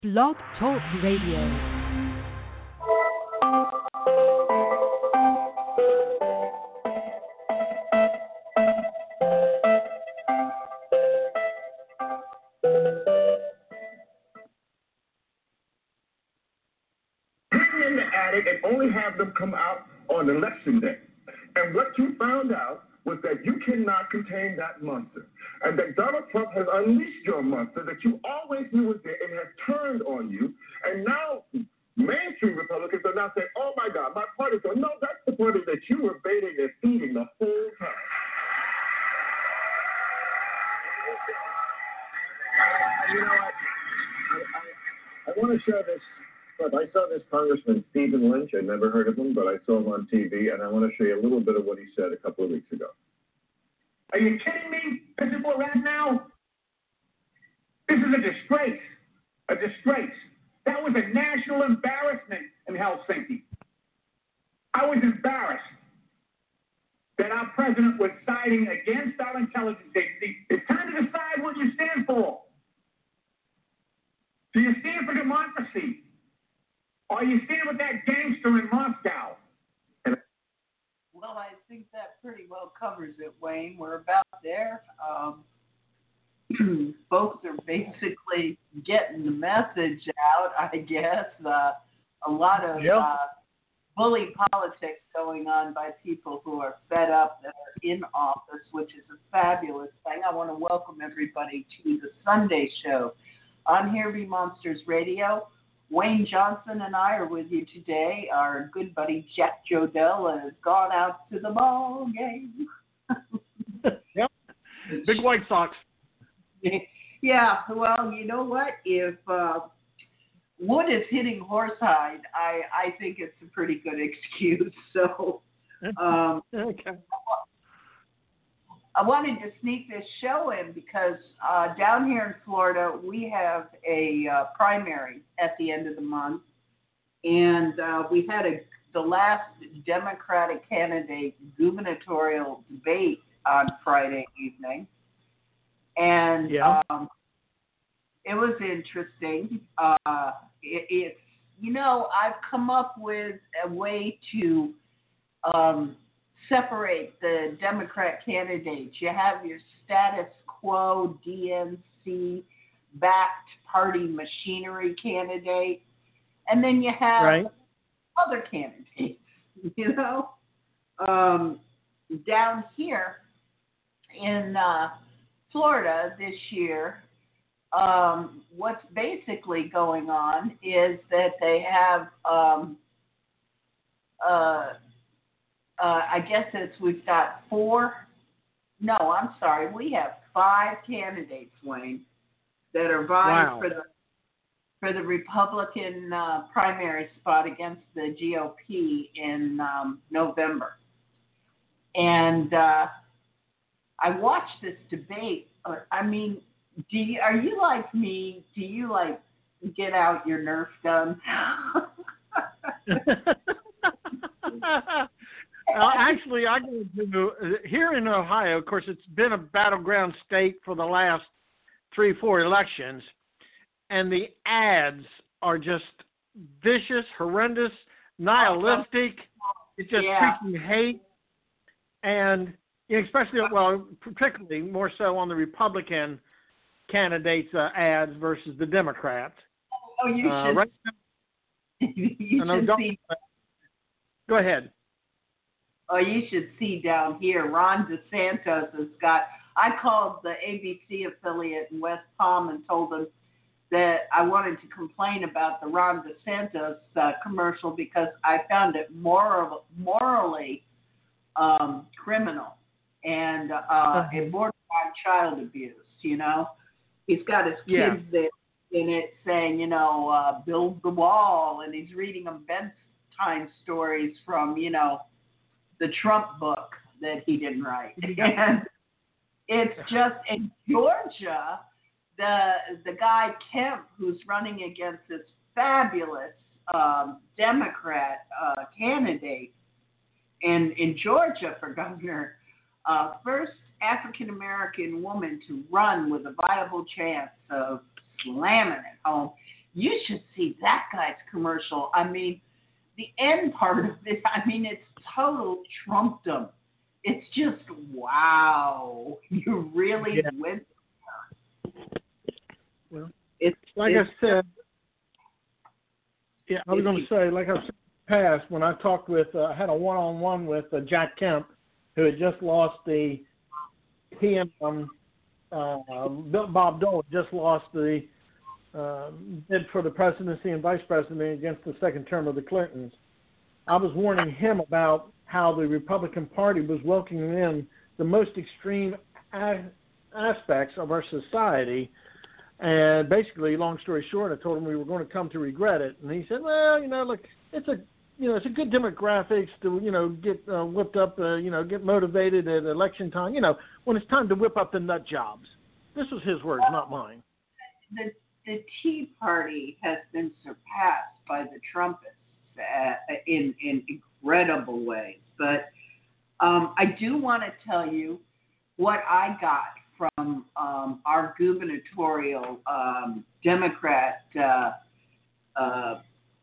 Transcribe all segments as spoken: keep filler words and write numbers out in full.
Blog Talk Radio. In the attic and only have them come out on election day. And what you found out was that you cannot contain that monster. And that Donald Trump has unleashed your monster that you always knew was there and has turned on you. And now mainstream Republicans are now saying, oh my God, my party's going. No, that's the party that you were baiting and feeding the whole time. You know, I, I, I, I want to share this. But I saw this Congressman Stephen Lynch. I never heard of him, but I saw him on T V, and I want to show you a little bit of what he said a couple of weeks ago. Are you kidding me? This is where we're at now? This is a disgrace. A disgrace. That was a national embarrassment in Helsinki. I was embarrassed that our president was siding against our intelligence agency. It's time to decide what you stand for. Do you stand for democracy? Or you stand with that gangster in Moscow? Well, I think that pretty well covers it, Wayne. We're about there. Um, folks are basically getting the message out, I guess. Uh, a lot of yep. uh, bully politics going on by people who are fed up that are in office, which is a fabulous thing. I want to welcome everybody to the Sunday show on Here Be Monsters Radio. Wayne Johnson and I are with you today. Our good buddy Jack Jodell has gone out to the ball game. Yep. Big White Sox. Yeah, well, you know what? If uh, wood is hitting horsehide, I, I think it's a pretty good excuse. So um, okay. I wanted to sneak this show in because uh, down here in Florida, we have a uh, primary at the end of the month. And uh, we had a, the last Democratic candidate gubernatorial debate on Friday evening. And yeah. um, it was interesting. Uh, it, it's, you know, I've come up with a way to um, separate the Democrat candidates. You have your status quo D N C-backed party machinery candidate, and then you have right. other candidates, you know. Um, down here in uh, Florida this year, um, what's basically going on is that they have um, uh, Uh, I guess it's we've got four. No, I'm sorry. We have five candidates, Wayne, that are vying wow. for the for the Republican uh, primary spot against the G O P in um, November. And uh, I watched this debate. I mean, do you, are you like me? Do you like get out your Nerf gun? Uh, actually, I go to here in Ohio. Of course, it's been a battleground state for the last three, four elections, and the ads are just vicious, horrendous, nihilistic. It's just yeah. preaching hate, and especially, well, particularly more so on the Republican candidates' uh, ads versus the Democrats. Oh, you uh, should. Right you now, should see. Go ahead. Oh, you should see down here. Ron DeSantis has got. I called the A B C affiliate in West Palm and told them that I wanted to complain about the Ron DeSantis uh, commercial because I found it moral, morally um, criminal and uh, uh-huh. and borderline child abuse. You know, he's got his kids yeah. there in it saying, you know, uh, build the wall, and he's reading them bedtime stories from, you know, the Trump book that he didn't write. And it's just in Georgia, the the guy Kemp, who's running against this fabulous um, Democrat uh, candidate in in Georgia for governor, uh, first African American woman to run with a viable chance of slamming it home. You should see that guy's commercial. I mean, the end part of it, I mean, it's total Trumpdom. It's just, wow. You really yeah. went Well, it's like it's, I said, yeah, I was going to say, like I've said in the past, when I talked with, uh, I had a one-on-one with uh, Jack Kemp, who had just lost the, he and um, uh, Bob Dole just lost the uh, bid for the presidency and vice presidency against the second term of the Clintons. I was warning him about how the Republican Party was welcoming in the most extreme a- aspects of our society. And basically, long story short, I told him we were going to come to regret it. And he said, well, you know, look, it's a, you know, it's a good demographics to, you know, get uh, whipped up, uh, you know, get motivated at election time, you know, when it's time to whip up the nut jobs. This was his words, not mine. The, the Tea Party has been surpassed by the Trumpists uh, in, in incredible ways. But um, I do want to tell you what I got from um, our gubernatorial um, Democrat uh, uh,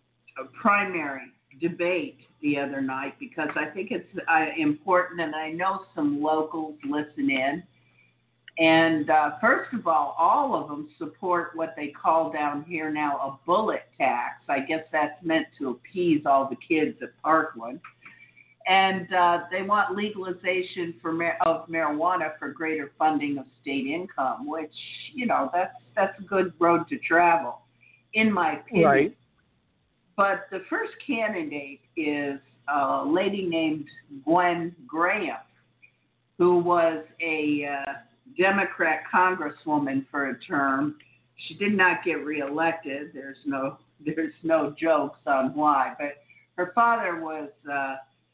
primary debate the other night, because I think it's uh, important, and I know some locals listen in. And uh, first of all, all of them support what they call down here now a bullet tax. I guess that's meant to appease all the kids at Parkland. And uh, they want legalization for mar- of marijuana for greater funding of state income, which, you know, that's that's a good road to travel, in my opinion. Right. But the first candidate is a lady named Gwen Graham, who was a uh, Democrat congresswoman for a term. She did not get reelected. There's no there's no jokes on why, but her father was uh,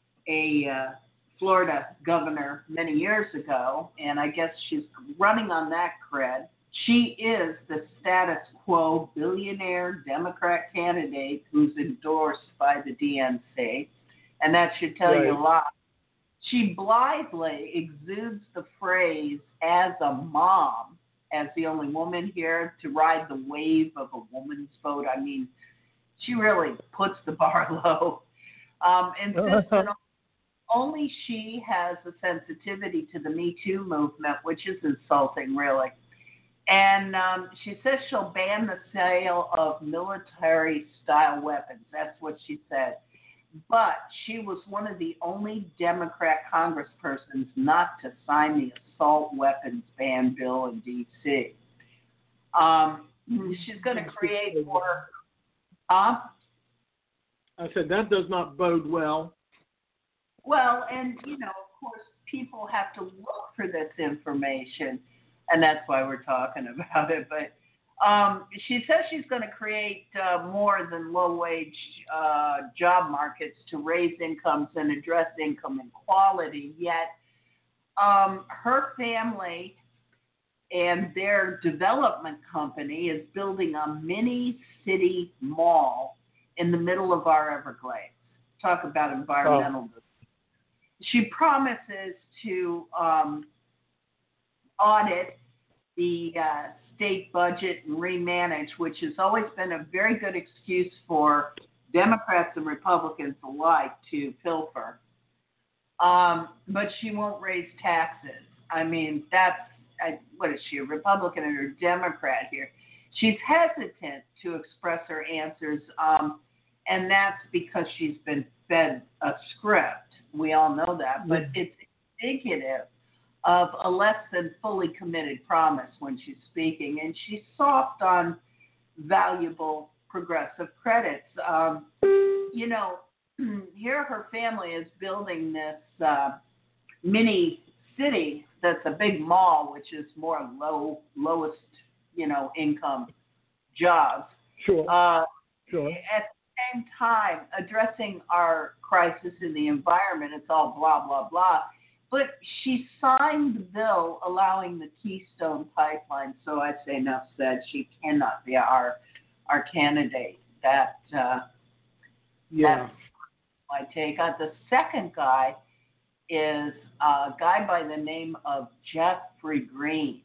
a uh, Florida governor many years ago, and I guess she's running on that cred. She is the status quo billionaire Democrat candidate who's endorsed by the D N C, and that should tell right. you a lot. She blithely exudes the phrase "as a mom," as the only woman here to ride the wave of a woman's vote. I mean, she really puts the bar low. Um, insists that only she has a sensitivity to the Me Too movement, which is insulting, really. And um, she says she'll ban the sale of military-style weapons. That's what she said. But she was one of the only Democrat congresspersons not to sign the assault weapons ban bill in D C Um, she's going to create more. Huh? I said that does not bode well. Well, and, you know, of course, people have to look for this information, and that's why we're talking about it. But um, she says she's going to create uh, more than low-wage uh, job markets to raise incomes and address income inequality, yet um, her family and their development company is building a mini-city mall in the middle of our Everglades. Talk about environmental. Oh. She promises to um, audit the uh, state budget and remanage, which has always been a very good excuse for Democrats and Republicans alike to pilfer. Um, but she won't raise taxes. I mean, that's, I, what is she, a Republican or a Democrat here? She's hesitant to express her answers, um, and that's because she's been fed a script. We all know that, but it's indicative of a less than fully committed promise when she's speaking, and she's soft on valuable progressive credits. Um, you know, here her family is building this uh, mini city that's a big mall, which is more low, lowest, you know, income jobs. Sure. Uh, sure. At the same time, addressing our crisis in the environment, it's all blah, blah, blah. But she signed the bill allowing the Keystone Pipeline, so I say enough said. She cannot be our our candidate. That uh, yeah. That's my take on. The second guy is a guy by the name of Jeffrey Green,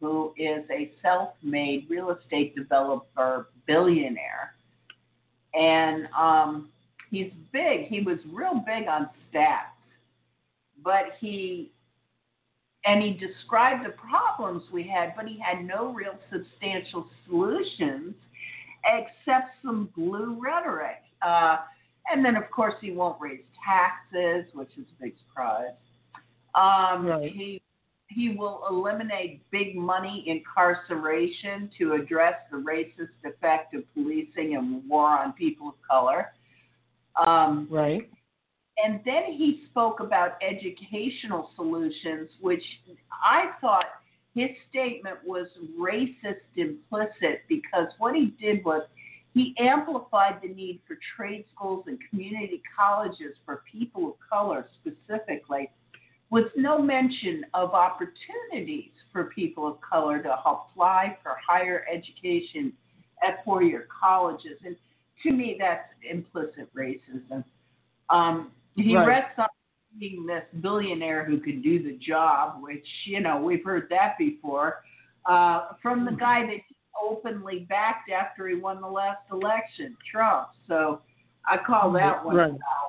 who is a self-made real estate developer billionaire. And um, he's big. He was real big on stats. But he, and he described the problems we had, but he had no real substantial solutions except some blue rhetoric. Uh, and then, of course, he won't raise taxes, which is a big surprise. Um, right. He he will eliminate big money incarceration to address the racist effect of policing and war on people of color. Um, right. And then he spoke about educational solutions, which I thought his statement was racist implicit, because what he did was he amplified the need for trade schools and community colleges for people of color specifically, with no mention of opportunities for people of color to apply for higher education at four-year colleges. And to me, that's implicit racism. Um, he right. rests on being this billionaire who could do the job, which, you know, we've heard that before, uh, from the guy that he openly backed after he won the last election, Trump. So I call that one right. out.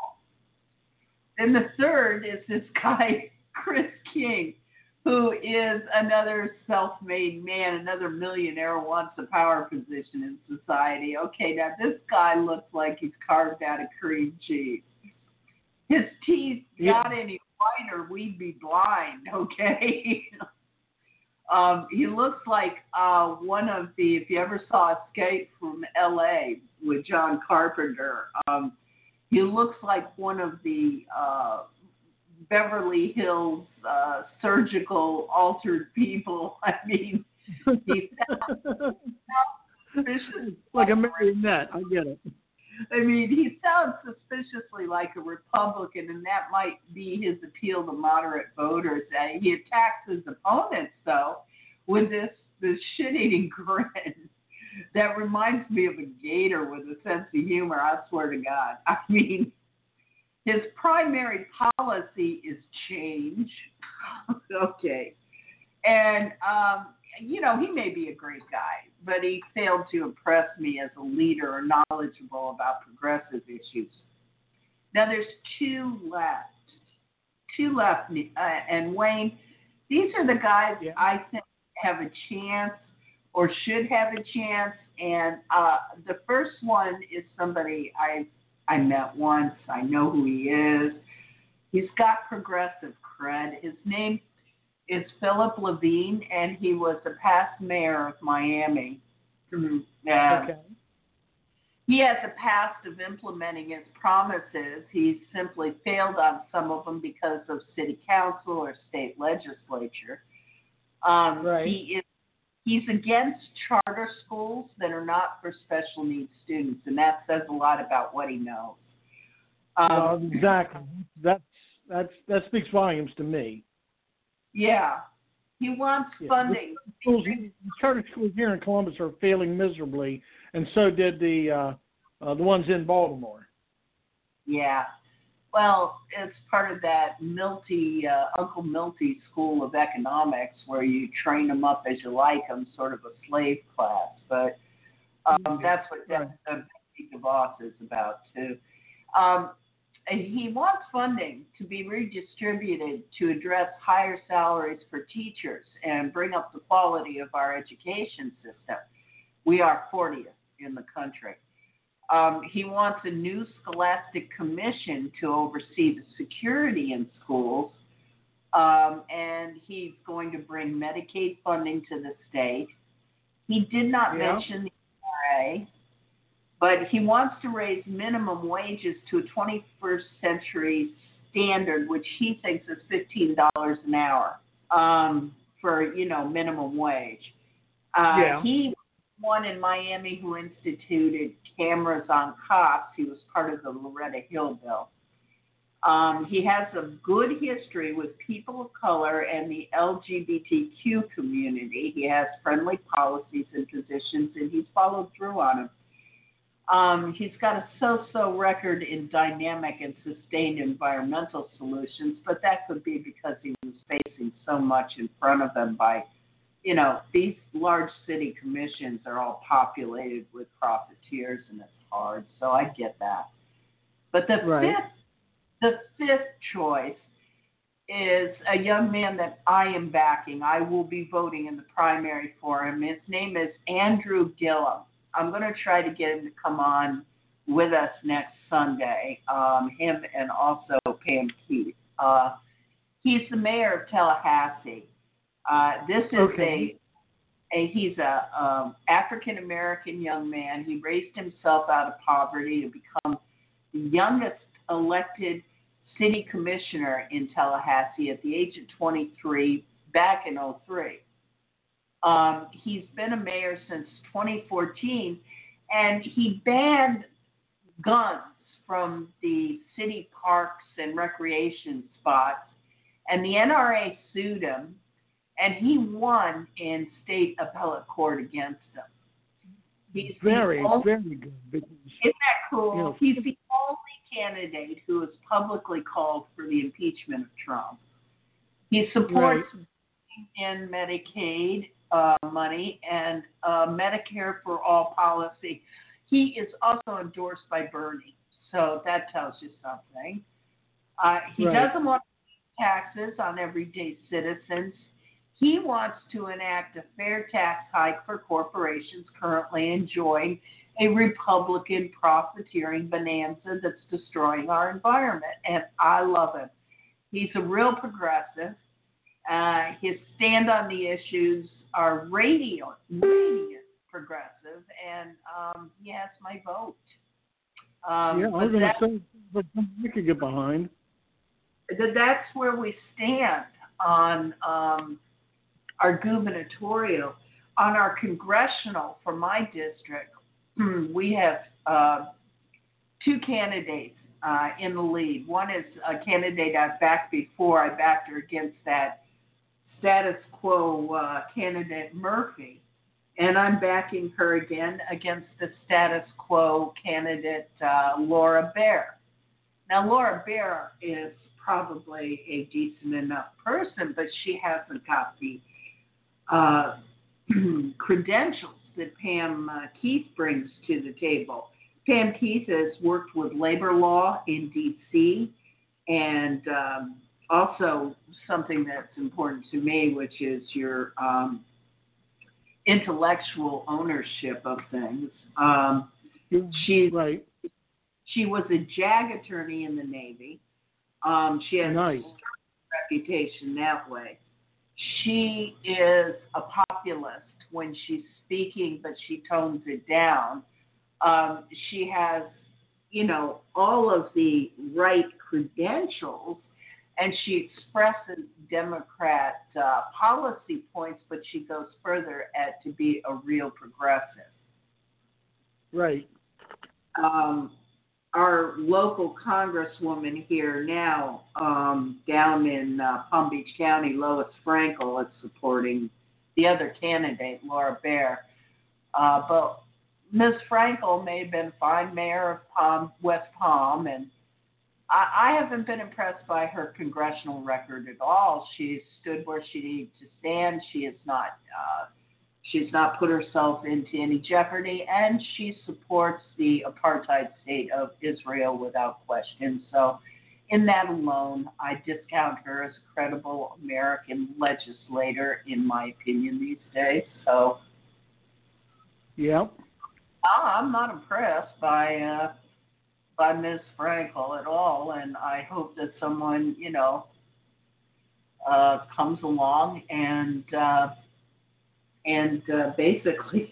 Then the third is this guy, Chris King, who is another self-made man, another millionaire who wants a power position in society. Okay, now this guy looks like he's carved out of cream cheese. His teeth Yeah. got any whiter, we'd be blind, okay? um, he looks like uh, one of the, if you ever saw Escape from L A with John Carpenter, um, he looks like one of the uh, Beverly Hills uh, surgical altered people. I mean, he sounds, suspicious. Like a marionette. I get it. I mean, he sounds suspiciously like a Republican, and that might be his appeal to moderate voters. Uh, he attacks his opponents, though, with this, this shit-eating grin. That reminds me of a gator with a sense of humor, I swear to God. I mean, his primary policy is change. Okay. And, um, you know, he may be a great guy, but he failed to impress me as a leader or knowledgeable about progressive issues. Now, there's two left. Two left. Uh, and, Wayne, these are the guys yeah. I think have a chance or should have a chance. And uh, the first one is somebody I I met once. I know who he is. He's got progressive cred. His name is Philip Levine, and he was a past mayor of Miami. Mm-hmm. Uh, okay. He has a past of implementing his promises. He's simply failed on some of them because of city council or state legislature. Um, right. He is He's against charter schools that are not for special needs students, and that says a lot about what he knows. Um, well, exactly. That's that's that speaks volumes to me. Yeah, he wants Yeah. funding. The schools, charter schools here in Columbus are failing miserably, and so did the uh, uh, the ones in Baltimore. Yeah. Well, it's part of that Milty, uh, Uncle Milty School of Economics, where you train them up as you like them, sort of a slave class. But um, that's what right. the boss is about, too. Um, he wants funding to be redistributed to address higher salaries for teachers and bring up the quality of our education system. We are fortieth in the country. Um, he wants a new scholastic commission to oversee the security in schools, um, and he's going to bring Medicaid funding to the state. He did not yeah. mention the I R A, but he wants to raise minimum wages to a twenty-first century standard, which he thinks is fifteen dollars an hour um, for, you know, minimum wage. Uh, yeah. He one in Miami who instituted cameras on cops. He was part of the Loretta Hill bill. Um, he has a good history with people of color and the L G B T Q community. He has friendly policies and positions, and he's followed through on them. Um, he's got a so-so record in dynamic and sustained environmental solutions, but that could be because he was facing so much in front of him by you know, these large city commissions are all populated with profiteers, and it's hard. So I get that. But the Right. fifth, the fifth choice is a young man that I am backing. I will be voting in the primary for him. His name is Andrew Gillum. I'm going to try to get him to come on with us next Sunday, um, him and also Pam Keith. Uh, he's the mayor of Tallahassee. Uh, this is Okay. a, a he's a um, African American young man. He raised himself out of poverty to become the youngest elected city commissioner in Tallahassee at the age of twenty-three back in oh three. Um, he's been a mayor since twenty fourteen, and he banned guns from the city parks and recreation spots, and the N R A sued him, and he won in state appellate court against him. He's Very, the only, very good. Because, isn't that cool? you know, He's the only candidate who has publicly called for the impeachment of Trump. He supports in Medicaid uh, money and uh, Medicare for all policy. He is also endorsed by Bernie, so that tells you something. Uh, he Right. doesn't want taxes on everyday citizens. He wants to enact a fair tax hike for corporations currently enjoying a Republican profiteering bonanza that's destroying our environment, and I love him. He's a real progressive. Uh, his stand on the issues are radiant, radiant progressive, and um, he has my vote. Um, yeah, I but was going to that- say, but you could get behind. that that's where we stand on um, our gubernatorial. On our congressional, for my district, we have uh, two candidates uh, in the lead. One is a candidate I've backed before. I backed her against that status quo uh, candidate Murphy, and I'm backing her again against the status quo candidate uh, Laura Baer. Now, Laura Baer is probably a decent enough person, but she hasn't got the uh, credentials that Pam uh, Keith brings to the table. Pam Keith has worked with labor law in D C and um, also something that's important to me, which is your um, intellectual ownership of things. Um, she's Right. She was a JAG attorney in the Navy. Um, she has Nice. a reputation that way. She is a populist when she's speaking, but she tones it down. Um, she has, you know, all of the right credentials, and she expresses Democrat uh, policy points, but she goes further at to be a real progressive. Right. Um, our local congresswoman here now, um, down in uh, Palm Beach County, Lois Frankel, is supporting the other candidate, Laura Baer. Uh, but Miz Frankel may have been fine mayor of Palm, West Palm, and I, I haven't been impressed by her congressional record at all. She's stood where she needs to stand. She is not. Uh, She's not put herself into any jeopardy, and she supports the apartheid state of Israel without question. So in that alone, I discount her as a credible American legislator, in my opinion, these days. So Yep. I'm not impressed by uh, by Miz Frankel at all, and I hope that someone, you know, uh, comes along and uh, and uh, basically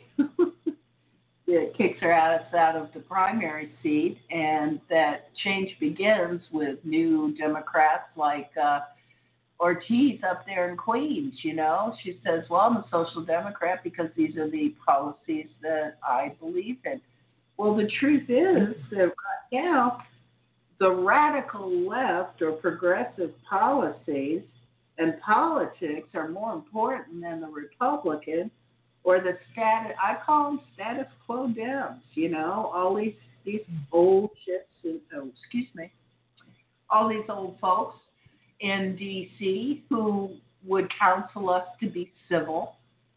it kicks her ass out of the primary seat, and that change begins with new Democrats like uh, Ortiz up there in Queens. You know, she says, well, I'm a social democrat because these are the policies that I believe in. Well, the truth is that right now, the radical left or progressive policies and politics are more important than the Republican or the status. I call them status quo Dems. You know, all these these old shits. And, oh, excuse me. All these old folks in D C who would counsel us to be civil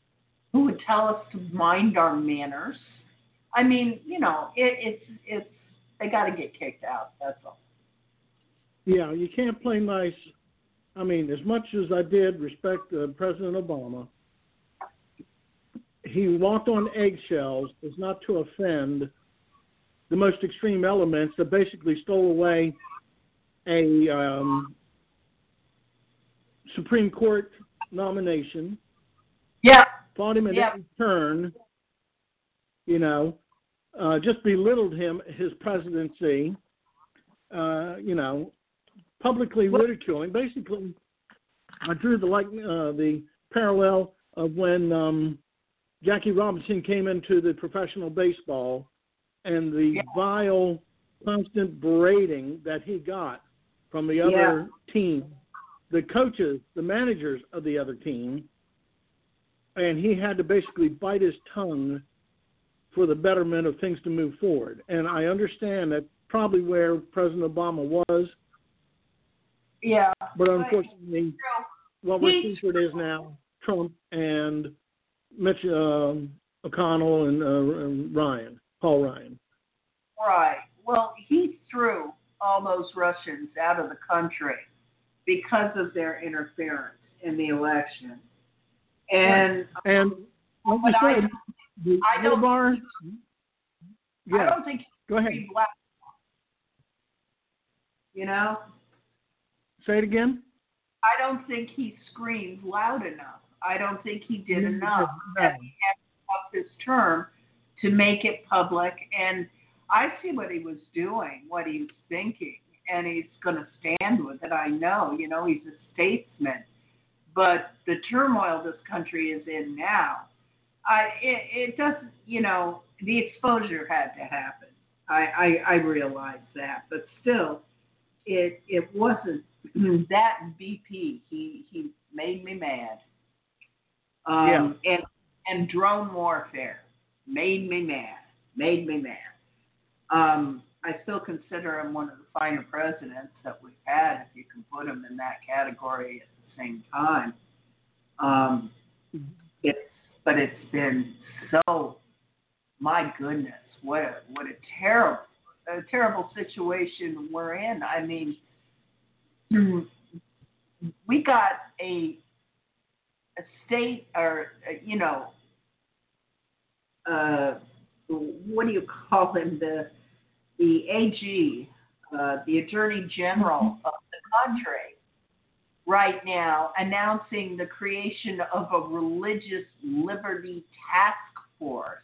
who would tell us to mind our manners. I mean, you know, it, it's it's they got to get kicked out. That's all. Yeah, you can't play nice. I mean, as much as I did respect uh, President Obama, he walked on eggshells as not to offend the most extreme elements that basically stole away a um, Supreme Court nomination. Yeah. Fought him in yeah. every turn. You know, uh, just belittled him, his presidency. Uh, you know, publicly ridiculing. Basically, I drew the like uh, the parallel of when um, Jackie Robinson came into the professional baseball and the yeah. vile, constant berating that he got from the other yeah. team, the coaches, the managers of the other team, and he had to basically bite his tongue for the betterment of things to move forward. And I understand that's probably where President Obama was. Yeah. But unfortunately, what we're he, seeing is now Trump and Mitch um, McConnell and, uh, and Ryan, Paul Ryan. Right. Well, he threw all those Russians out of the country because of their interference in the election. And and like you I, said, the I don't, bar, yeah. I don't think Go ahead. Black, you know? Say it again? I don't think he screamed loud enough. I don't think he did Mm-hmm. enough at the end of his term to make it public. And I see what he was doing, what he was thinking, and he's going to stand with it. I know, you know, he's a statesman. But the turmoil this country is in now, I, it, it doesn't, you know, the exposure had to happen. I, I, I realize that. But still, it it wasn't that B P. He, he made me mad. Um, yeah. And, and drone warfare made me mad. Made me mad. Um, I still consider him one of the finer presidents that we've had, if you can put him in that category at the same time. Um, it's, but it's been so, my goodness, what a, what a terrible, a terrible situation we're in. I mean, we got a, a state, or, you know, uh, what do you call him, the the A G, uh, the Attorney General of the country, right now announcing the creation of a religious liberty task force.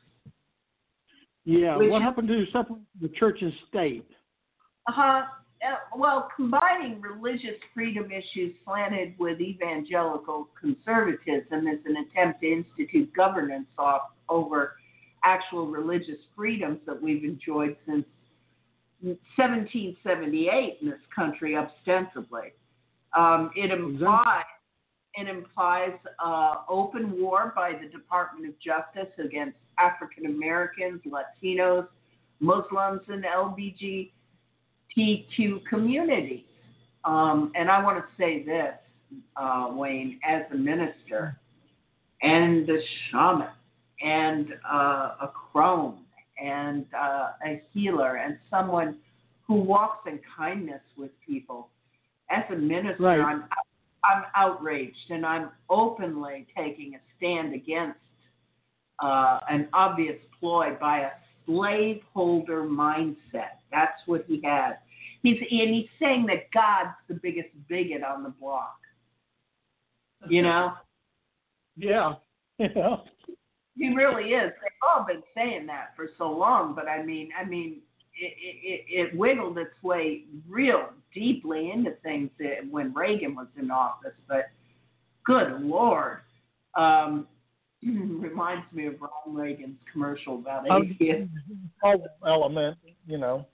Yeah, what happened to separate the church and state? Uh-huh. Uh, well, combining religious freedom issues slanted with evangelical conservatism is an attempt to institute governance off, over actual religious freedoms that we've enjoyed since seventeen seventy-eight in this country, ostensibly. Um, it implies it implies uh, open war by the Department of Justice against African Americans, Latinos, Muslims, and L G B T Q communities. Um, and I want to say this, uh, Wayne, as a minister and a shaman and uh, a crone and uh, a healer and someone who walks in kindness with people. As a minister, right. I'm I'm outraged, and I'm openly taking a stand against uh, an obvious ploy by a slaveholder mindset. That's what he has. He's and he's saying that God's the biggest bigot on the block. You know? Yeah. Yeah. He really is. They've all been saying that for so long, but I mean, I mean, it, it, it wiggled its way real deeply into things when Reagan was in office. But good Lord, um, reminds me of Ron Reagan's commercial about atheists. Element, you know.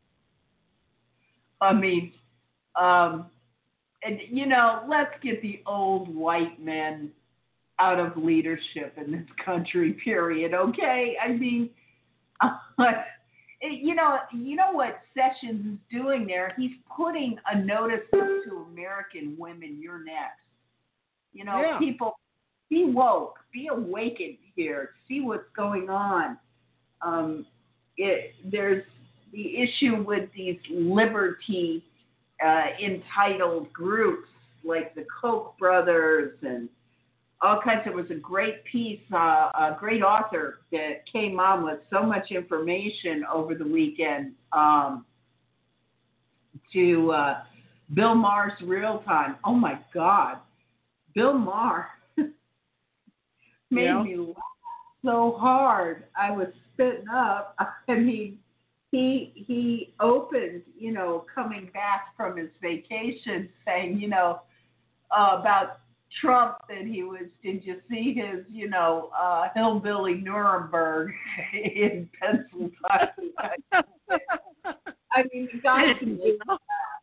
I mean, um, and you know, let's get the old white men out of leadership in this country, period, okay? I mean, uh, you know, you know what Sessions is doing there? He's putting a notice up to American women, you're next. You know, yeah. people be woke, be awakened here, see what's going on. Um, it, there's the issue with these liberty uh, entitled groups like the Koch brothers and all kinds. There was a great piece, uh, a great author that came on with so much information over the weekend um, to uh, Bill Maher's Real Time. Oh my God, Bill Maher made yeah. me laugh so hard. I was spitting up. I mean, he he opened, you know, coming back from his vacation, saying, you know, uh, about Trump that he was. Did you see his, you know, uh, hillbilly Nuremberg in Pennsylvania? I mean, the guy can make you laugh.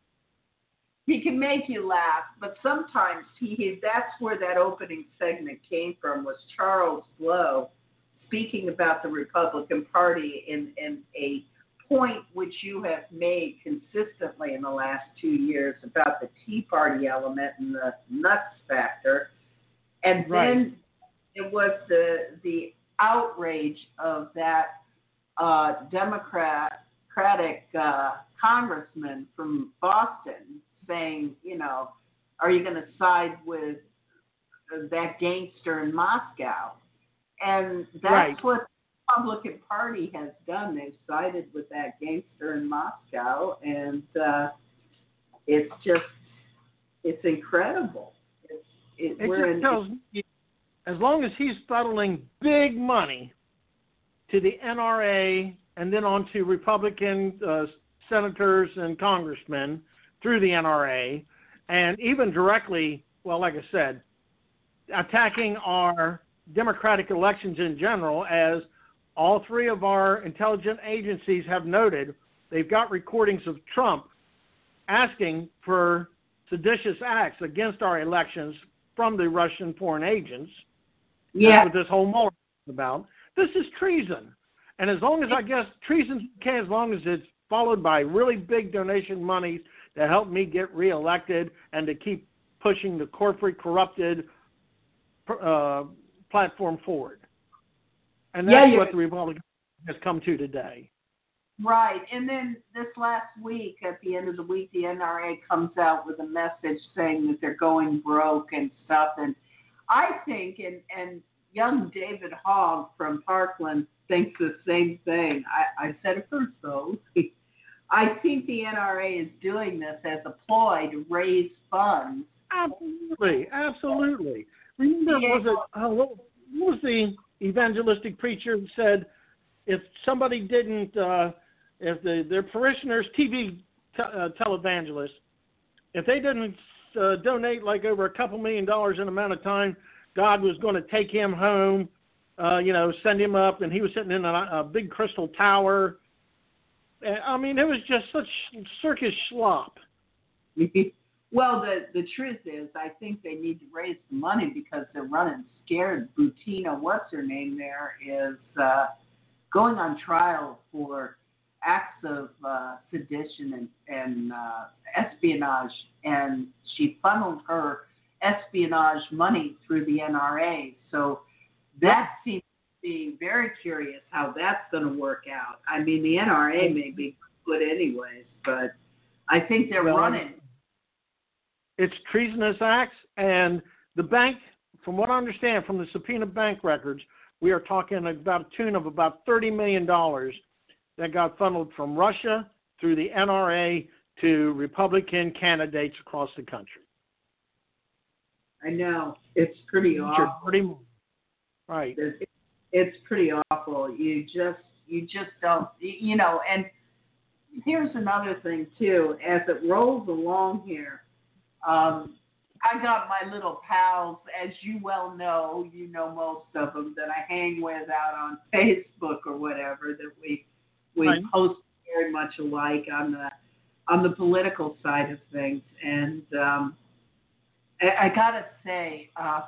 He can make you laugh, but sometimes he, he that's where that opening segment came from, was Charles Blow speaking about the Republican Party in, in a point which you have made consistently in the last two years about the Tea Party element and the nuts factor. And right. then it was the the outrage of that uh, Democratic uh, congressman from Boston saying, you know, are you going to side with that gangster in Moscow? And that's right. what the Republican Party has done. They've sided with that gangster in Moscow, and uh, it's just, it's incredible. It's, it, it we're just in, tells me, as long as he's funneling big money to the N R A and then on to Republican uh, senators and congressmen through the N R A, and even directly, well, like I said, attacking our democratic elections in general, as all three of our intelligence agencies have noted. They've got recordings of Trump asking for seditious acts against our elections from the Russian foreign agents. yeah. That's what this whole Mueller is about. This is treason. And as long as, I guess, treason's okay as long as it's followed by really big donation monies to help me get reelected and to keep pushing the corporate corrupted uh, platform forward. And that's yeah, what the Republican has come to today. Right. And then this last week, at the end of the week, the N R A comes out with a message saying that they're going broke and stuff. And I think, and, and young David Hogg from Parkland thinks the same thing. I, I said it first, though. I think the N R A is doing this as a ploy to raise funds. Absolutely. Absolutely. Remember, was it, uh, what was the evangelistic preacher who said, if somebody didn't, uh, if the, their parishioners, T V te- uh, televangelists, if they didn't uh, donate like over a couple million dollars in an amount of time, God was going to take him home, uh, you know, send him up, and he was sitting in a, a big crystal tower. I mean, it was just such circus slop. Well, the, the truth is, I think they need to raise the money because they're running scared. Butina, what's her name there, is uh, going on trial for acts of uh, sedition and, and uh, espionage, and she funneled her espionage money through the N R A. So that seems to be very curious how that's going to work out. I mean, the N R A may be good anyways, but I think they're well, running. It's treasonous acts, and the bank, from what I understand from the subpoena bank records, we are talking about a tune of about thirty million dollars that got funneled from Russia through the N R A to Republican candidates across the country. I know. It's pretty awful. Pretty, right. It's, it's pretty awful. You just, you just don't, you know, and here's another thing, too. As it rolls along here, um, I got my little pals, as you well know, you know most of them, that I hang with out on Facebook or whatever, that we we right. post very much alike on the on the political side of things. And um, I, I gotta say, uh,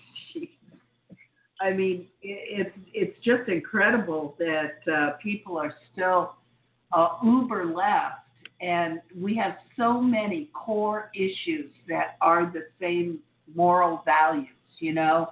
I mean, it, it's it's just incredible that uh, people are still uh, uber left. And we have so many core issues that are the same moral values, you know.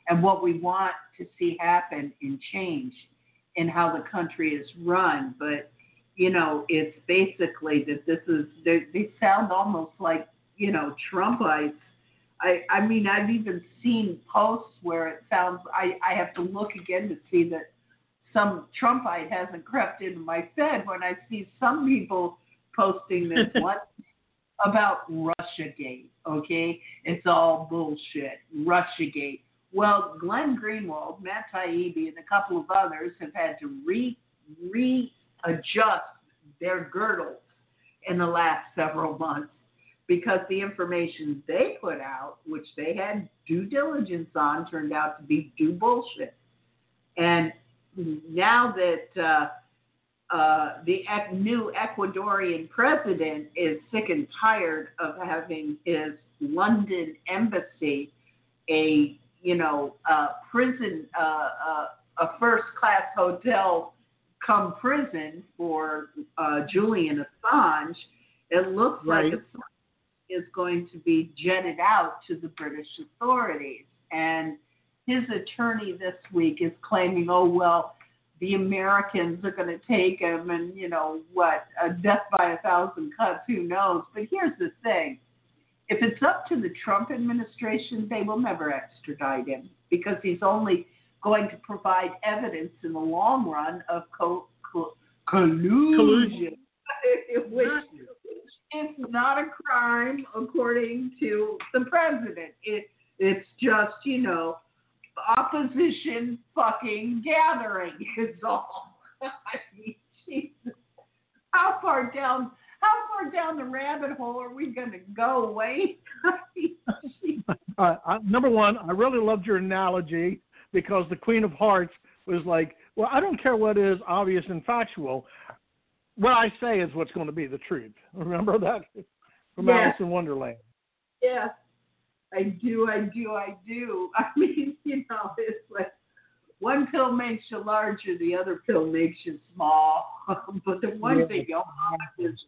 and what we want to see happen and change in how the country is run. But, you know, it's basically that this is, they, they sound almost like, you know, Trumpites. I, I mean, I've even seen posts where it sounds, I, I have to look again to see that some Trumpite hasn't crept into my feed when I see some people posting this what about Russiagate, okay? It's all bullshit, Russiagate. Well, Glenn Greenwald, Matt Taibbi, and a couple of others have had to re readjust their girdles in the last several months because the information they put out, which they had due diligence on, turned out to be due bullshit. And now that uh, uh, the ec- new Ecuadorian president is sick and tired of having his London embassy a, you know, uh, prison, uh, uh, a first-class hotel come prison for uh, Julian Assange, it looks right. like Assange is going to be jetted out to the British authorities. And his attorney this week is claiming, oh, well, the Americans are going to take him and, you know, what, a death by a thousand cuts, who knows. But here's the thing. If it's up to the Trump administration, they will never extradite him because he's only going to provide evidence in the long run of co- co- collusion, collusion. which is not a crime according to the president. It, it's just, you know, opposition fucking gathering is all. I mean, Jesus. How far down, how far down the rabbit hole are we going to go, Wayne? uh, I, number one, I really loved your analogy because the Queen of Hearts was like, well, I don't care what is obvious and factual. What I say is what's going to be the truth. Remember that from Yes. Alice in Wonderland? Yeah, I do, I do, I do. I mean, you know, it's like one pill makes you larger, the other pill makes you small. But the one Yeah. thing you all have is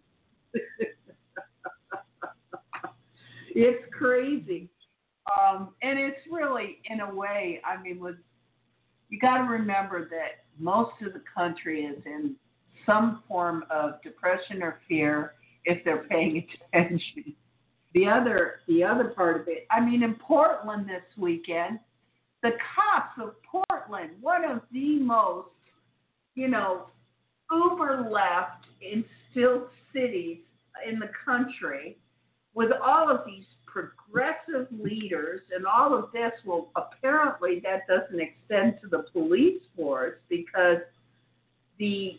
it's crazy. Um, and it's really, in a way, I mean, with, you got to remember that most of the country is in some form of depression or fear if they're paying attention. The other, the other part of it, I mean, in Portland this weekend, the cops of Portland, one of the most, you know, uber left instilled cities in the country, with all of these progressive leaders and all of this, well, apparently that doesn't extend to the police force because the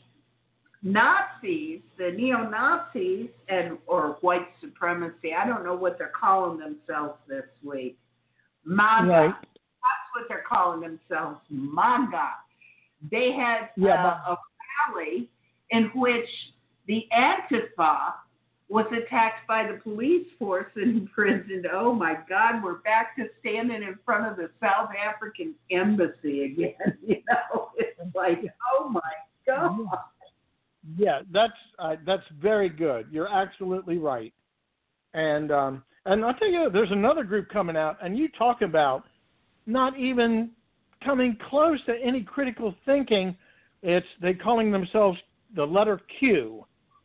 Nazis, the neo-Nazis, and or white supremacy, I don't know what they're calling themselves this week. MAGA. Right. That's what they're calling themselves, MAGA. They had Yeah, uh, a rally in which the Antifa was attacked by the police force and imprisoned. Oh, my God, we're back to standing in front of the South African embassy again. You know, it's like, oh, my God. Yeah, that's uh, that's very good. You're absolutely right. And um, and I'll tell you, there's another group coming out, and you talk about not even coming close to any critical thinking. It's they're calling themselves the letter Q.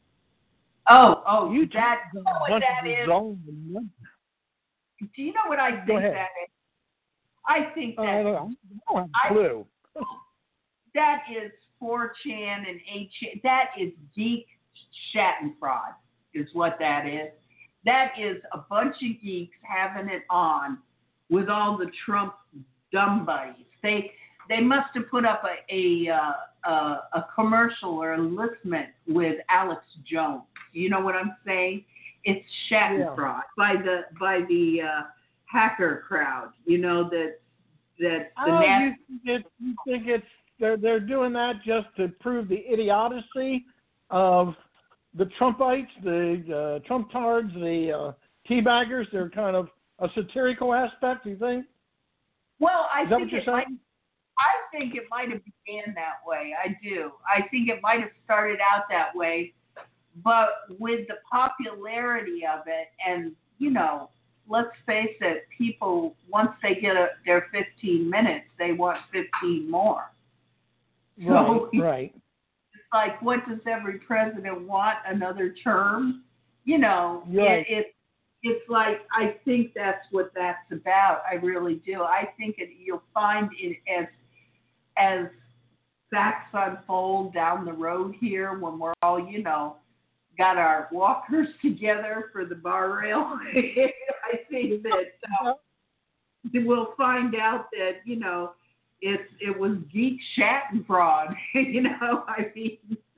Oh, oh, You that, you know what that is? Zone. Do you know what I think that is? I think Uh, that I don't have a clue. that is four chan and eight chan. That is geek Schadenfreude is what that is. That is a bunch of geeks having it on with all the Trump dumb buddies. They they must have put up a a, uh, a, a commercial or a enlistment with Alex Jones. You know what I'm saying? It's Schadenfreude Yeah. by the by the uh, hacker crowd. You know that that the Oh, nat- you think, it, you think it's they're they're doing that just to prove the idiocy of the Trumpites, the uh, Trump tards, the uh, teabaggers? They're kind of a satirical aspect. Do you think? Well, I Is that think what you're it might. saying? I think it might have began that way. I do. I think it might have started out that way, but with the popularity of it, and you know, let's face it, people, once they get a, their fifteen minutes, they want fifteen more. So Right, right. it's like, what does every president want? Another term? You know, Right. it, it it's like, I think that's what that's about. I really do. I think it, you'll find it as as facts unfold down the road here, when we're all, you know, got our walkers together for the bar rail. I think that uh, we'll find out that, you know, it it was geek Schadenfreude. You know, I mean,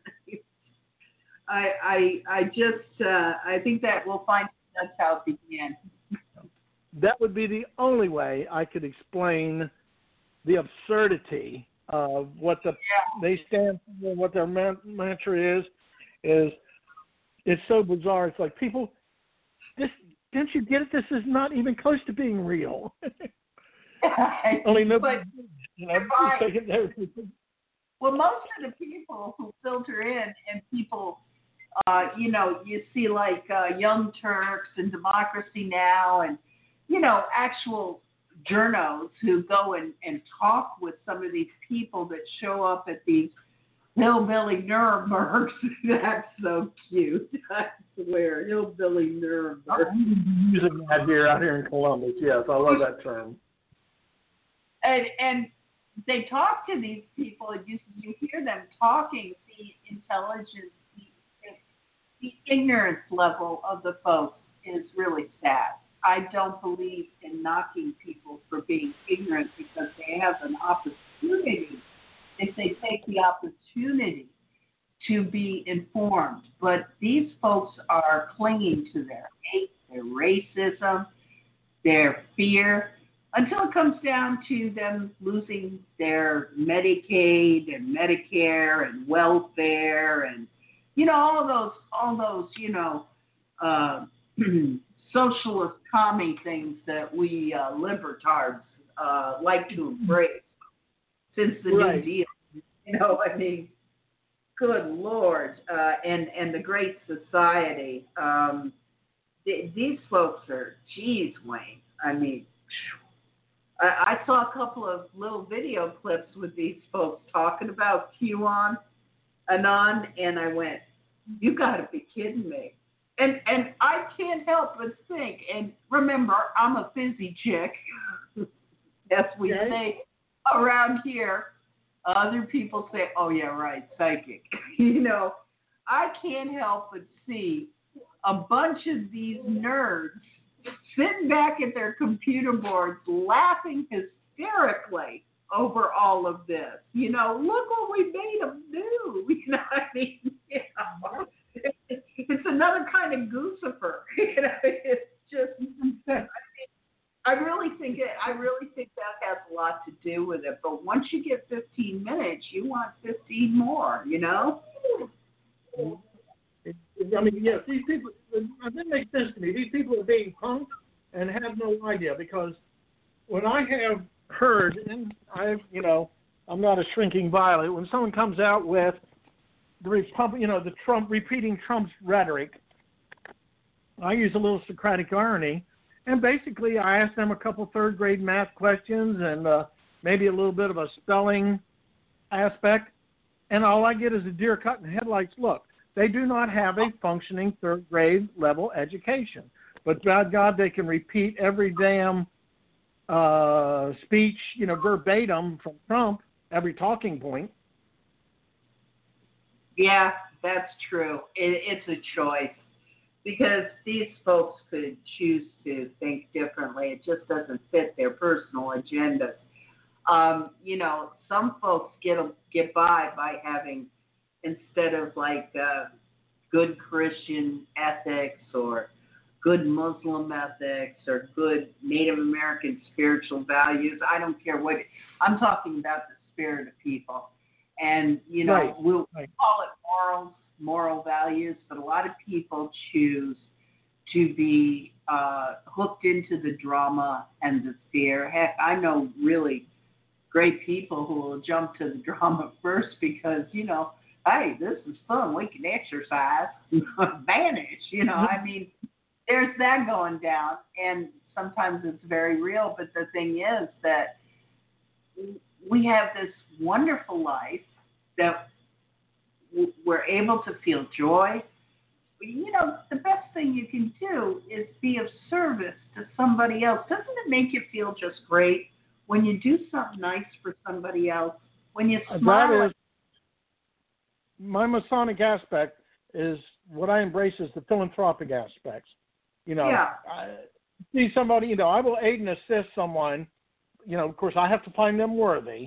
I I I just uh, I think that we'll find that's how it began. That would be the only way I could explain the absurdity of what the Yeah. they stand for, what their man- mantra is. Is it's so bizarre. It's like, people, this didn't you get it? This is not even close to being real. Only nobody, But you know, you're right. taking their- well, most of the people who filter in, and people, uh, you know, you see like uh, Young Turks and Democracy Now! And, you know, actual journos who go and, and talk with some of these people that show up at these hillbilly Nurembergs. That's so cute. I swear, hillbilly Nuremberg. I'm using that here out here in Columbus. Yes, I love that term. And and they talk to these people, and you you hear them talking, the intelligence, the, the ignorance level of the folks is really sad. I don't believe in knocking people for being ignorant, because they have an opportunity, if they take the opportunity to be informed. But these folks are clinging to their hate, their racism, their fear, until it comes down to them losing their Medicaid and Medicare and welfare and, you know, all those, all those, you know, uh, socialist commie things that we uh, libertards uh, like to embrace since the Right. New Deal. You know, I mean, good Lord, uh, and and the Great Society. Um, th- these folks are, geez, Wayne. I mean, I, I saw a couple of little video clips with these folks talking about QAnon, Anon, and I went, you got to be kidding me. And and I can't help but think, and remember, I'm a fizzy chick, as we Okay. say around here. Other people say, oh, yeah, right, psychic. You know, I can't help but see a bunch of these nerds sitting back at their computer boards laughing hysterically over all of this. You know, look what we made them do. You know what I mean? You know, it's another kind of Goosifer. You know, it's just, I mean, I really think it, I really think that has a lot to do with it. But once you get fifteen minutes, you want fifteen more, you know? I mean, yes, these people, that makes sense to me. These people are being punked and have no idea, because when I have heard, and I, you know, I'm not a shrinking violet, when someone comes out with the Republic, you know, the Trump, repeating Trump's rhetoric, I use a little Socratic irony, and basically I ask them a couple third grade math questions and uh, maybe a little bit of a spelling aspect, and all I get is a deer cut in the headlights look. They do not have a functioning third grade level education. But by God, they can repeat every damn uh, speech, you know, verbatim from Trump, every talking point. Yeah, that's true. It, it's a choice, because these folks could choose to think differently. It just doesn't fit their personal agendas. Um, you know, some folks get get by by having, instead of like uh, good Christian ethics or good Muslim ethics or good Native American spiritual values. I don't care what, I'm talking about the spirit of people. And, you know, Right. we'll Right. call it morals, moral values, but a lot of people choose to be uh, hooked into the drama and the fear. Heck, I know really great people who will jump to the drama first because, you know, hey, this is fun. We can exercise, vanish. You know, I mean, there's that going down, and sometimes it's very real. But the thing is that we have this wonderful life that we're able to feel joy. You know, the best thing you can do is be of service to somebody else. Doesn't it make you feel just great when you do something nice for somebody else? When you smile. That is, my Masonic aspect is what I embrace is the philanthropic aspects. You know, yeah. I see somebody, you know, I will aid and assist someone. You know, of course, I have to find them worthy.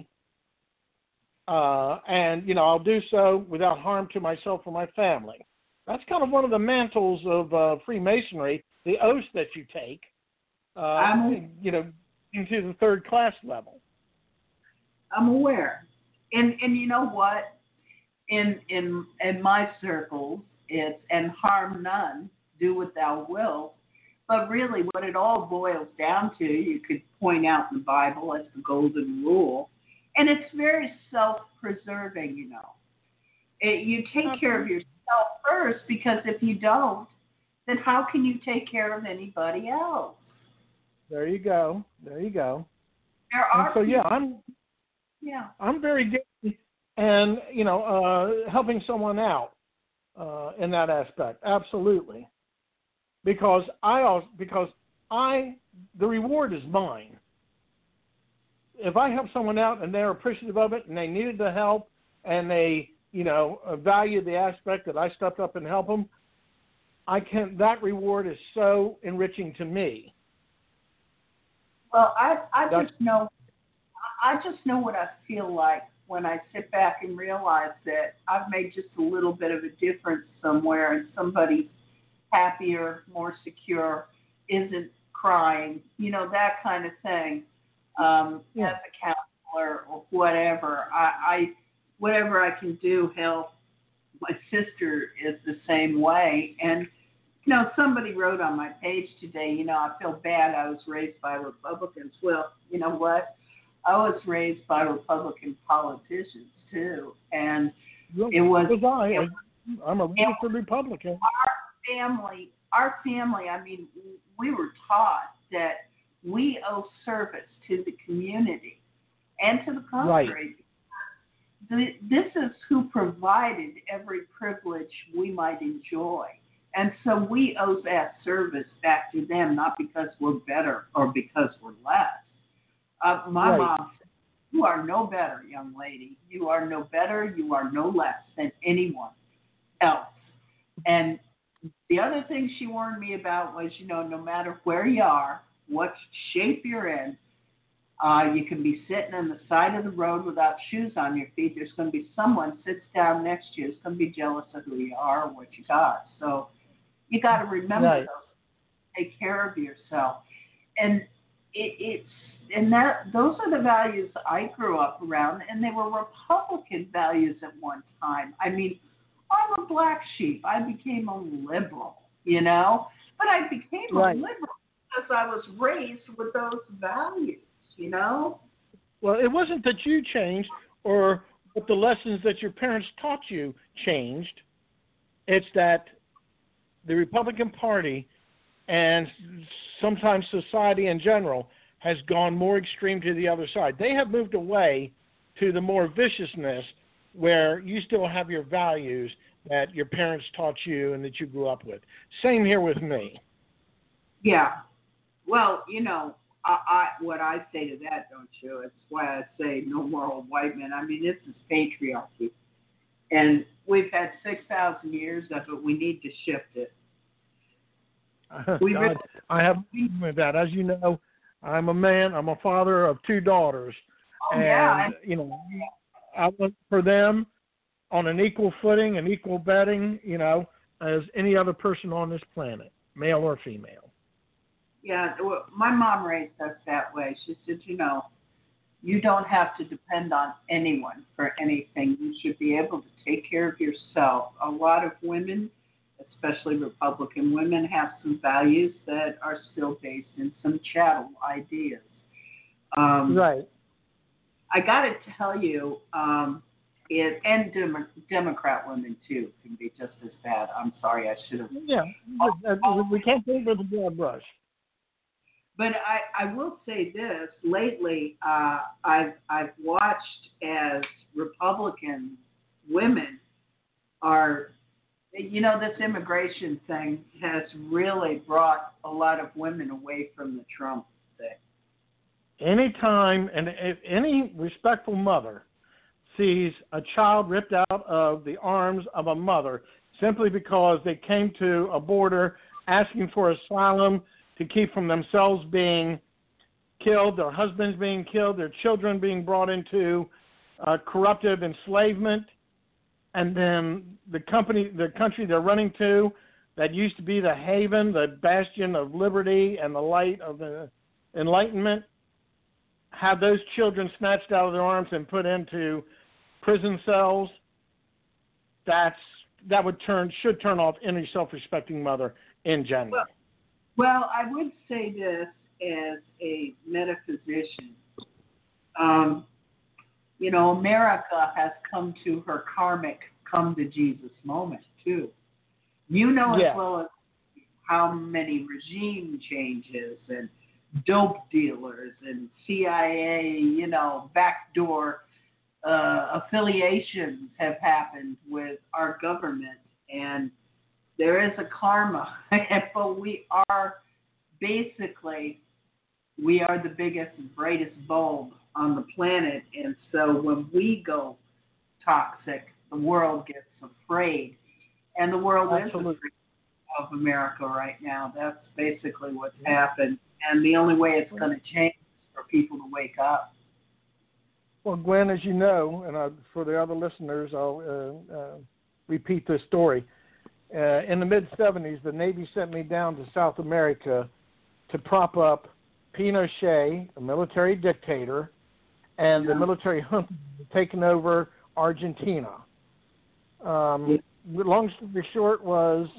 Uh, and, you know, I'll do so without harm to myself or my family. That's kind of one of the mantles of uh, Freemasonry, the oath that you take, uh, you know, into the third class level. I'm aware. And and you know what? In in in my circles, it's and harm none, do what thou wilt. But really what it all boils down to, you could point out in the Bible as the golden rule, and it's very self-preserving, you know. It, you take okay. care of yourself first, because if you don't, then how can you take care of anybody else? There you go. There you go. There are and so people, yeah, I'm yeah. I'm very good, and you know, uh, helping someone out uh, in that aspect, absolutely. Because I also, because I the reward is mine. If I help someone out and they're appreciative of it and they needed the help and they, you know, value the aspect that I stepped up and helped them, I can. That reward is so enriching to me. Well, I I That's, just know I just know what I feel like when I sit back and realize that I've made just a little bit of a difference somewhere, and somebody's happier, more secure, isn't crying, you know, that kind of thing. Um, yeah. As a counselor or whatever, I, I whatever I can do help. My sister is the same way, and you know, somebody wrote on my page today, you know, I feel bad I was raised by Republicans. Well, you know what? I was raised by Republican politicians too, and well, it was. was I. It, I'm a registered Republican. Our family, our family. I mean, we were taught that we owe service to the community and to the country. Right. This is who provided every privilege we might enjoy. And so we owe that service back to them, not because we're better or because we're less. Uh, my right. mom said, you are no better, young lady. You are no better. You are no less than anyone else. And the other thing she warned me about was, you know, no matter where you are, what shape you're in, uh, you can be sitting on the side of the road without shoes on your feet. There's going to be someone sits down next to you who's going to be jealous of who you are or what you got. So you got to remember right. those. Take care of yourself. And it, it's and that those are the values I grew up around, and they were Republican values at one time. I mean, I'm a black sheep. I became a liberal, you know, but I became right. a liberal because I was raised with those values, you know. Well, it wasn't that you changed or that the lessons that your parents taught you changed. It's that the Republican Party and sometimes society in general has gone more extreme to the other side. They have moved away to the more viciousness where you still have your values that your parents taught you and that you grew up with. Same here with me. Yeah. Well, you know, I, I what I say to that, don't you? It's why I say no moral white men. I mean, this is patriarchy. And we've had six thousand years of it. We need to shift it. Uh, God, I have with that. As you know, I'm a man. I'm a father of two daughters. Oh, and, yeah. you know, I look for them on an equal footing and equal betting, you know, as any other person on this planet, male or female. Yeah, well, my mom raised us that way. She said, you know, you don't have to depend on anyone for anything. You should be able to take care of yourself. A lot of women, especially Republican women, have some values that are still based in some chattel ideas. Um, right. I got to tell you, um, it, and Dem- Democrat women too can be just as bad. I'm sorry, I should have. Yeah, we can't take it with a broad brush. But I, I will say this: lately, uh, I've I've watched as Republican women are, you know, this immigration thing has really brought a lot of women away from the Trump thing. Anytime, and if any respectful mother sees a child ripped out of the arms of a mother simply because they came to a border asking for asylum to keep from themselves being killed, their husbands being killed, their children being brought into uh, corruptive enslavement, and then the company, the country they're running to that used to be the haven, the bastion of liberty and the light of the Enlightenment, have those children snatched out of their arms and put into prison cells, that's that would turn should turn off any self-respecting mother in general. Well, well I would say this as a metaphysician. Um, you know, America has come to her karmic come to Jesus moment too. You know yeah. as well as how many regime changes and dope dealers and C I A, you know, backdoor uh, affiliations have happened with our government, and there is a karma. But we are basically, we are the biggest and brightest bulb on the planet, and so when we go toxic, the world gets afraid, and the world Absolutely. is afraid of America right now. That's basically what's happened. And the only way it's going to change is for people to wake up. Well, Gwen, as you know, and I, for the other listeners, I'll uh, uh, repeat this story. Uh, in the mid-seventies, the Navy sent me down to South America to prop up Pinochet, a military dictator, and yeah. the military junta taking over Argentina. Um, yeah. Long story short was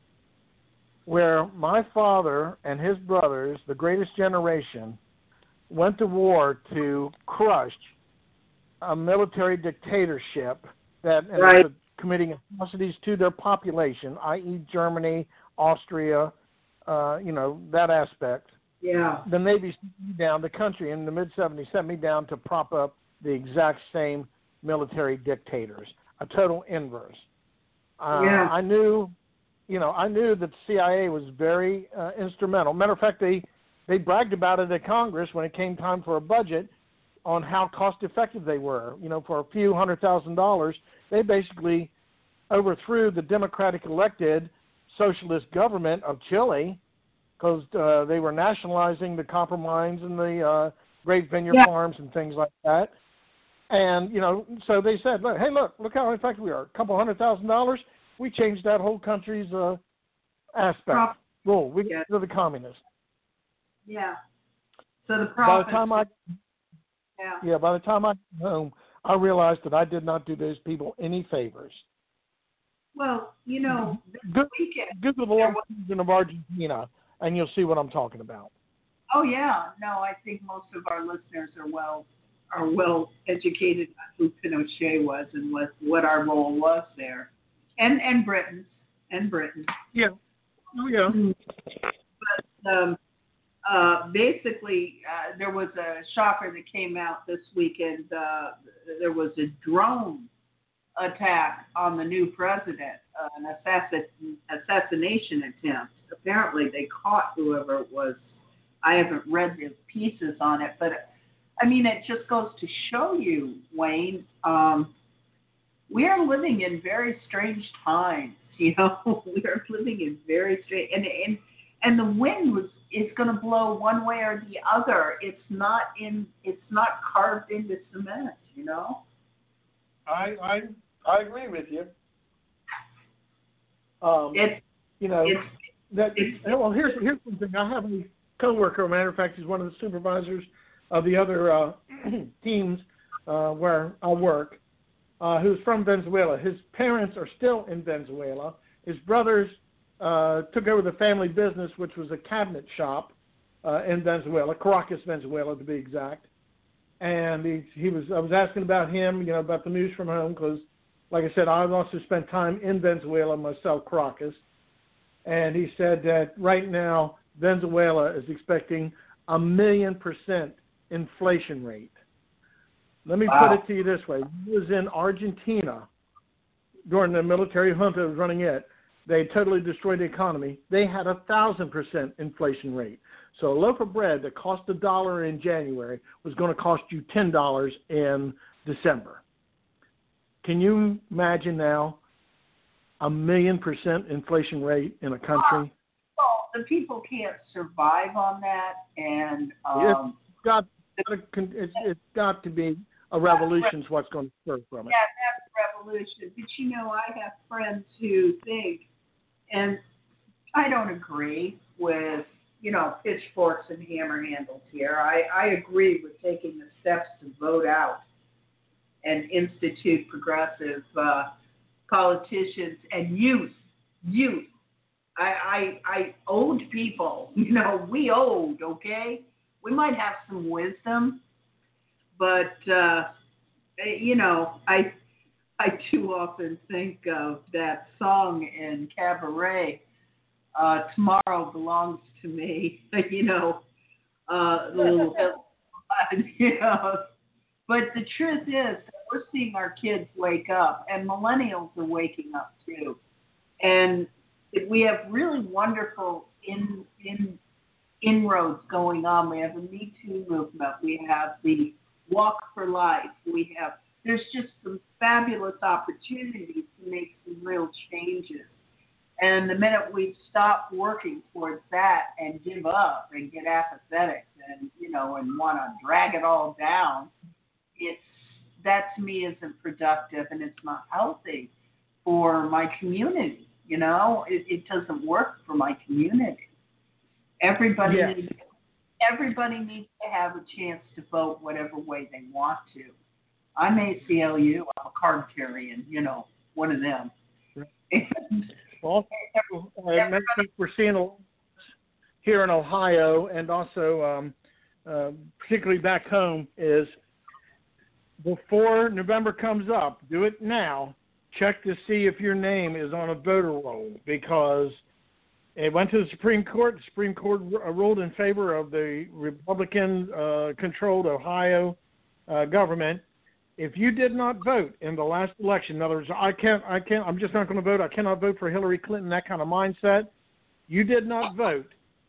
where my father and his brothers, the greatest generation, went to war to crush a military dictatorship that and right. committing atrocities to their population, that is. Germany, Austria, uh, you know, that aspect. Yeah. The Navy sent me down, the country in the mid-seventies sent me down to prop up the exact same military dictators, a total inverse. Uh, yeah. I knew... You know, I knew that the C I A was very uh, instrumental. Matter of fact, they, they bragged about it at Congress when it came time for a budget on how cost-effective they were. You know, for a few hundred thousand dollars, they basically overthrew the Democratic-elected socialist government of Chile because uh, they were nationalizing the copper mines and the uh, grape vineyard yeah. farms and things like that. And, you know, so they said, look, hey, look, look how effective we are. A couple hundred thousand dollars. We changed that whole country's uh, aspect. Rule. We yeah. get rid of the communists. Yeah. So the by the time I, yeah. yeah, by the time I came home, I realized that I did not do those people any favors. Well, you know, Google, weekend, Google the long season of Argentina, and you'll see what I'm talking about. Oh yeah, no, I think most of our listeners are well are well educated on who Pinochet was and what what our role was there. And and Britain, and Britain. Yeah. Oh, yeah. But um, uh, basically, uh, there was a shocker that came out this weekend. Uh, there was a drone attack on the new president, uh, an assassin, assassination attempt. Apparently, they caught whoever it was. I haven't read the pieces on it, but, I mean, it just goes to show you, Wayne, um, we are living in very strange times, you know. We are living in very strange, and and and the wind was is going to blow one way or the other. It's not in, it's not carved into cement, you know. I I I agree with you. Um, it's you know it's, that. It's, well, here's here's something. I have a coworker. Matter of fact, he's one of the supervisors of the other uh, teams uh, where I work. Uh, who's from Venezuela. His parents are still in Venezuela. His brothers uh, took over the family business, which was a cabinet shop uh, in Venezuela, Caracas, Venezuela, to be exact. and he he was I was asking about him, you know, about the news from home because, like I said, I've also spent time in Venezuela myself, Caracas, and he said that right now Venezuela is expecting a million percent inflation rate. Let me Wow. put it to you this way: he was in Argentina during the military junta that was running it. They totally destroyed the economy. They had a thousand percent inflation rate. So a loaf of bread that cost a dollar in January was going to cost you ten dollars in December. Can you imagine now a million percent inflation rate in a country? Well, the people can't survive on that, and um, it's got it's, it's got to be a revolution. Is what's going to spur from it. Yeah, that's a revolution. But you know, I have friends who think, and I don't agree with, you know, pitchforks and hammer handles here. I, I agree with taking the steps to vote out and institute progressive uh, politicians and youth. Youth. I, I, I old people, you know, we old, okay? We might have some wisdom, but, uh, you know, I I too often think of that song in Cabaret, uh, Tomorrow Belongs to Me, you know, uh, little, you know. But the truth is, we're seeing our kids wake up, and millennials are waking up too. And we have really wonderful in, in inroads going on. We have a Me Too movement. We have the Walk for Life. We have, there's just some fabulous opportunities to make some real changes. And the minute we stop working towards that and give up and get apathetic and, you know, and want to drag it all down, it's, that to me isn't productive and it's not healthy for my community. You know, it, it doesn't work for my community. Everybody yes. needs everybody needs to have a chance to vote whatever way they want to. I'm A C L U. I'm a card carrying, you know, one of them. And well, I think we're seeing a, here in Ohio and also um, uh, particularly back home is before November comes up, do it now. Check to see if your name is on a voter roll because it went to the Supreme Court. The Supreme Court ruled in favor of the Republican-controlled uh, Ohio uh, government. If you did not vote in the last election, in other words, I can't, I can't, I'm just not going to vote. I cannot vote for Hillary Clinton. That kind of mindset. You did not vote.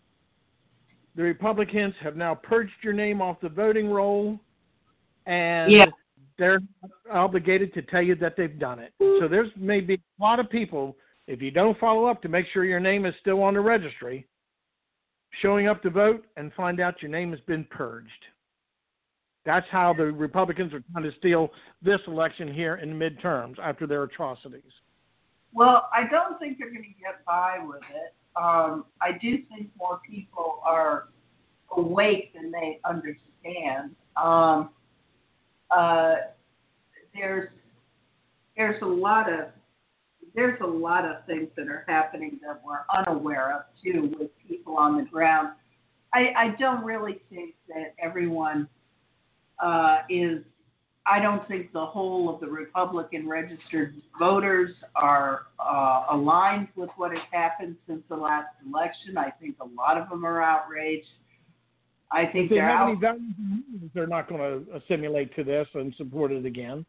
The Republicans have now purged your name off the voting roll, and yeah. they're obligated to tell you that they've done it. So there's maybe a lot of people. If you don't follow up to make sure your name is still on the registry, showing up to vote and find out your name has been purged. That's how the Republicans are trying to steal this election here in midterms after their atrocities. Well, I don't think they're going to get by with it. Um, I do think more people are awake than they understand. Um, uh, there's there's a lot of There's a lot of things that are happening that we're unaware of, too, with people on the ground. I, I don't really think that everyone uh, is, I don't think the whole of the Republican registered voters are uh, aligned with what has happened since the last election. I think a lot of them are outraged. I think if they they're have out- any values, they're not going to assimilate to this and support it again.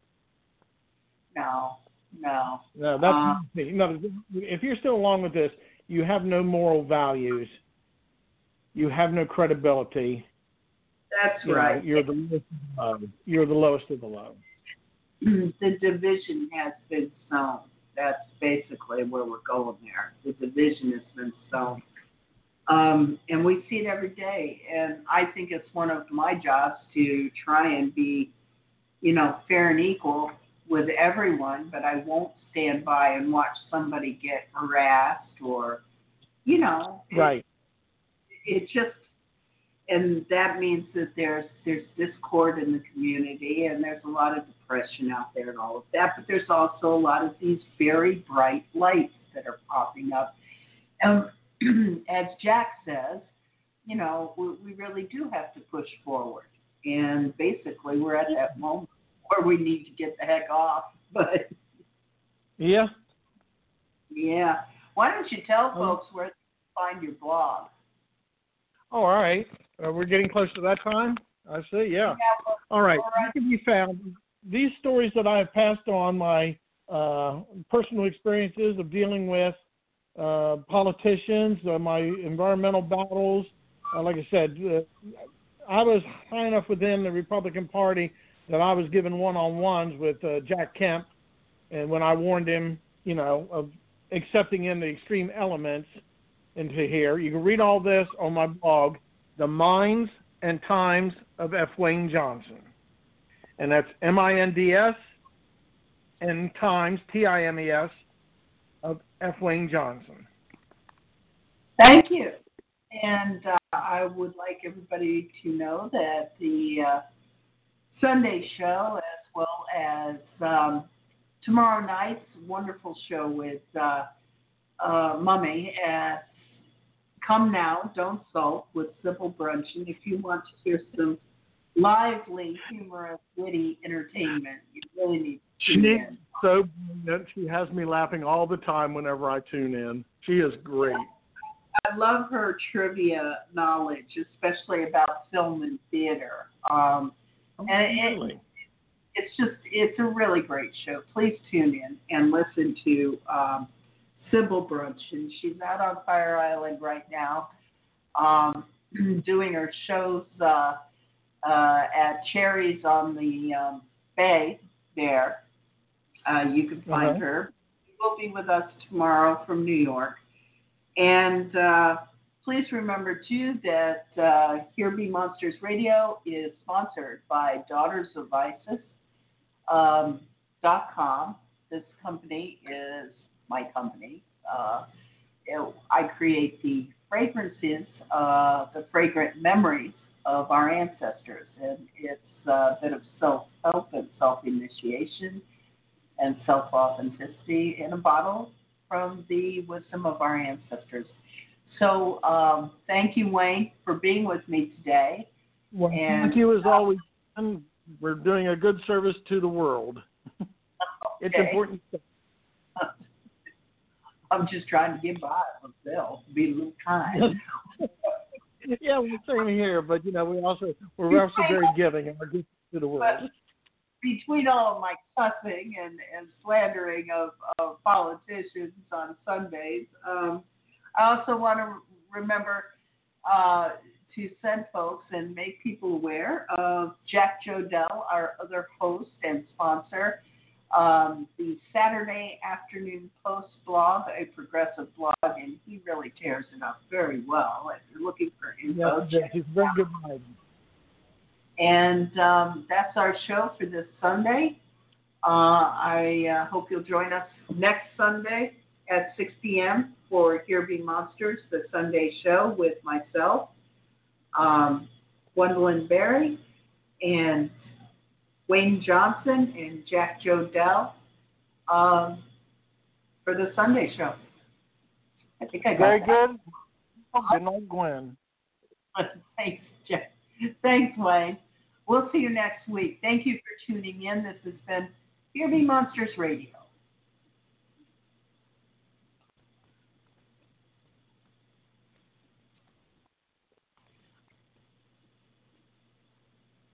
No. No. No, that's uh, no. If you're still along with this, you have no moral values. You have no credibility. That's you right. Know, you're the lowest of the low. You're the lowest of the low. The division has been sown. That's basically where we're going there. The division has been sown. Um, and we see it every day. And I think it's one of my jobs to try and be, you know, fair and equal with everyone, but I won't stand by and watch somebody get harassed or, you know, it, right. It just, and that means that there's there's discord in the community and there's a lot of depression out there and all of that, but there's also a lot of these very bright lights that are popping up. And as Jack says, you know, we, we really do have to push forward. And basically, we're at that moment where we need to get the heck off. But yeah, yeah. Why don't you tell folks where to find your blog? Oh, all right. Uh, we're getting close to that time. I see. Yeah. Yeah, all right. all right. You can be found. These stories that I have passed on, my uh, personal experiences of dealing with uh, politicians, uh, my environmental battles. Uh, like I said, uh, I was high enough within the Republican Party that I was given one-on-ones with uh, Jack Kemp, and when I warned him, you know, of accepting in the extreme elements into here. You can read all this on my blog, The Minds and Times of F. Wayne Johnson. And that's M I N D S and Times, T I M E S, of F. Wayne Johnson. Thank you. And uh, I would like everybody to know that the uh, Sunday show, as well as um, tomorrow night's wonderful show with uh, uh, Mummy at Come Now, Don't Sulk with Sybil Bruncheon. If you want to hear some lively, humorous, witty entertainment, you really need to tune in. She's so brilliant. She has me laughing all the time whenever I tune in. She is great. I love her trivia knowledge, especially about film and theater. Um, Oh, and really? it, it's just, it's a really great show. Please tune in and listen to um, Sybil Bruncheon. She's out on Fire Island right now, um, doing her shows uh, uh, at Cherries on the um, Bay there. Uh, you can find Uh-huh. her. She will be with us tomorrow from New York. And uh, please remember, too, that uh, Here Be Monsters Radio is sponsored by Daughters of Isis um, dot com. This company is my company. Uh, it, I create the fragrances, uh, the fragrant memories of our ancestors. And it's a bit of self-help and self-initiation and self-authenticity in a bottle from the wisdom of our ancestors. So um, thank you, Wayne, for being with me today. Well, And, thank you as uh, always. We're doing a good service to the world. It's Okay. important. I'm just trying to get by myself, be a little kind. Yeah, we're same here, but you know, we also we're also very giving and we're giving to the world. But between all of my cussing and, and slandering of, of politicians on Sundays, um, I also want to remember uh, to send folks and make people aware of Jack Jodell, our other host and sponsor, um, the Saturday Afternoon Post blog, a progressive blog, and he really tears it up very well. If you're looking for info, Yes, check he's a very good writer. And um, that's our show for this Sunday. Uh, I uh, hope you'll join us next Sunday at six p.m. for Here Be Monsters, the Sunday show with myself, um, Gwendolyn Berry, and Wayne Johnson and Jack Jodell um, for the Sunday show. I think I got Very that. good. Good night, Gwen. Thanks, Jack. Thanks, Wayne. We'll see you next week. Thank you for tuning in. This has been Here Be Monsters Radio.